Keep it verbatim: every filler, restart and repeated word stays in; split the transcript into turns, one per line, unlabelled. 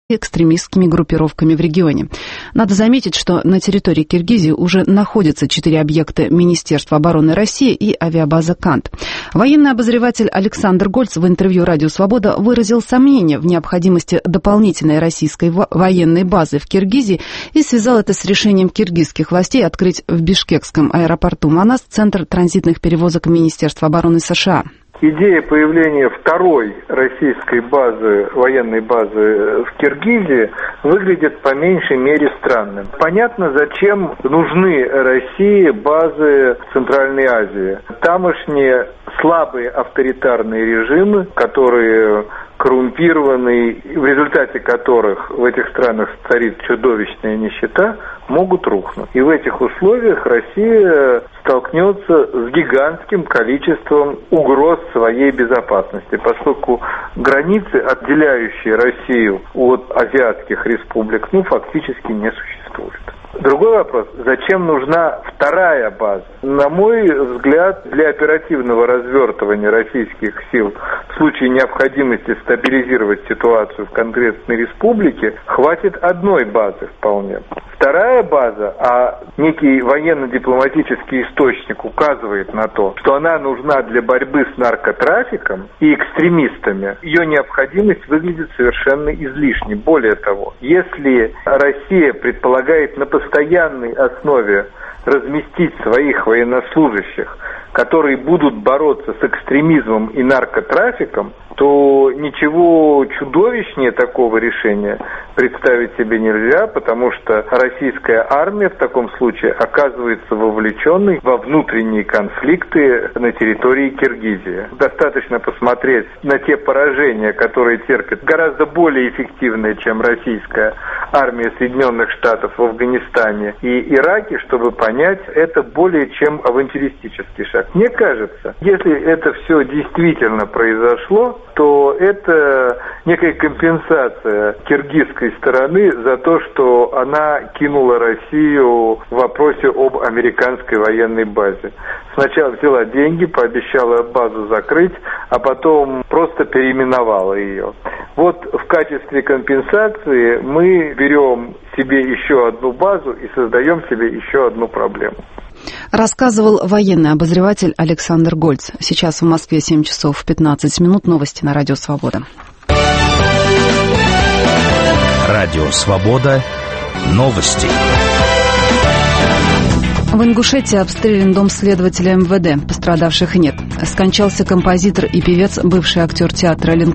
экстремистскими группировками в регионе. Надо заметить, что на территории Киргизии уже находятся четыре объекта Министерства обороны России и авиабаза «Кант». Военный обозреватель Александр Гольц в интервью «Радио Свобода» выразил сомнение в необходимости дополнительной российской военной базы в Киргизии и связал это с решением киргизских властей открыть в бишкекском аэропорту Манас центр транзитных перевозок Министерства обороны США.
Идея появления второй российской базы, военной базы в Киргизии выглядит по меньшей мере странным. Понятно, зачем нужны России базы в Центральной Азии. Тамошние слабые авторитарные режимы, которые коррумпированные, в результате которых в этих странах царит чудовищная нищета, могут рухнуть. И в этих условиях Россия столкнется с гигантским количеством угроз своей безопасности, поскольку границы, отделяющие Россию от азиатских республик, ну, фактически не существуют. Другой вопрос, зачем нужна вторая база? На мой взгляд, для оперативного развертывания российских сил в случае необходимости стабилизировать ситуацию в конкретной республике хватит одной базы вполне. Вторая база, а некий военно-дипломатический источник указывает на то, что она нужна для борьбы с наркотрафиком и экстремистами, ее необходимость выглядит совершенно излишней. Более того, если Россия предполагает на постоянной основе разместить своих военнослужащих, которые будут бороться с экстремизмом и наркотрафиком, то ничего чудовищнее такого решения представить себе нельзя, потому что российская армия в таком случае оказывается вовлеченной во внутренние конфликты на территории Киргизии. Достаточно посмотреть на те поражения, которые терпят гораздо более эффективные, чем российская армия Соединенных Штатов в Афганистане и Ираке, чтобы понять, это более чем авантюристический шаг. Мне кажется, если это все действительно произошло, то это некая компенсация киргизской стороны за то, что она кинула Россию в вопросе об американской военной базе. Сначала взяла деньги, пообещала базу закрыть, а потом просто переименовала ее. Вот в качестве компенсации мы берем себе еще одну базу и создаем себе еще одну проблему.
Рассказывал военный обозреватель Александр Гольц. Сейчас в Москве семь часов пятнадцать минут. Новости на Радио Свобода.
Радио Свобода. Новости.
В Ингушетии обстрелян дом следователя эм вэ дэ. Пострадавших нет. Скончался композитор и певец, бывший актер театра